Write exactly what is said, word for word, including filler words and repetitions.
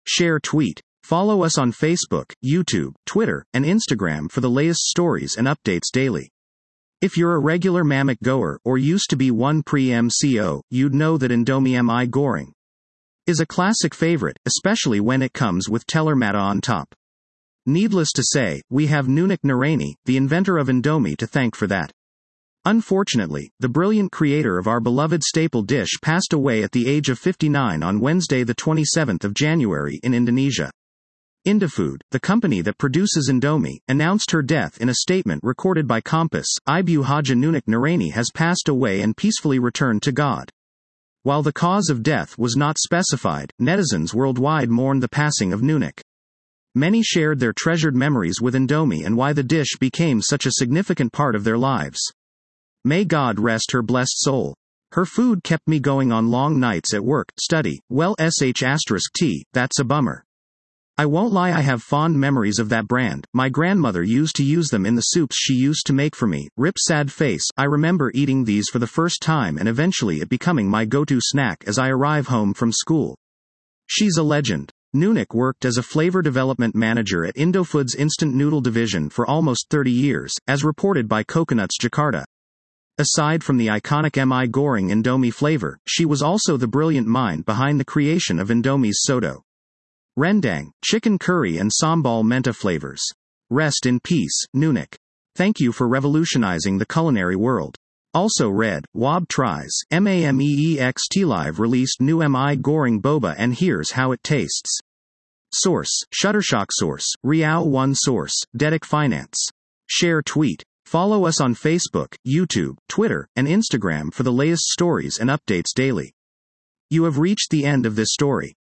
Share tweet. Follow us on Facebook, YouTube, Twitter, and Instagram for the latest stories and updates daily. If you're a regular Mammoth goer, or used to be one pre-M C O, you'd know that Indomie M I Goreng is a classic favorite, especially when it comes with Telur Mata on top. Needless to say, we have Nunik Nuraini, the inventor of Indomie, to thank for that. Unfortunately, the brilliant creator of our beloved staple dish passed away at the age of fifty-nine on Wednesday the twenty-seventh of January in Indonesia. Indofood, the company that produces Indomie, announced her death in a statement recorded by Kompas. Ibu Haja Nunik Nuraini has passed away and peacefully returned to God. While the cause of death was not specified, netizens worldwide mourned the passing of Nunik. Many shared their treasured memories with Indomie and why the dish became such a significant part of their lives. May God rest her blessed soul. Her food kept me going on long nights at work, study, well sh asterisk t, that's a bummer. I won't lie, I have fond memories of that brand. My grandmother used to use them in the soups she used to make for me. Rip sad face. I remember eating these for the first time and eventually it becoming my go-to snack as I arrive home from school. She's a legend. Nunik worked as a flavor development manager at Indofood's instant noodle division for almost thirty years, as reported by Coconuts Jakarta. Aside from the iconic M I Goreng Indomie flavor, she was also the brilliant mind behind the creation of Indomie's Soto, rendang, chicken curry and sambal menta flavors. Rest in peace, Nunik. Thank you for revolutionizing the culinary world. Also read, Wob tries, MAMEEX T-Live released new M I Goreng Boba and here's how it tastes. Source, Shutterstock. Source, Riao one. Source, Dedic Finance. Share tweet. Follow us on Facebook, YouTube, Twitter, and Instagram for the latest stories and updates daily. You have reached the end of this story.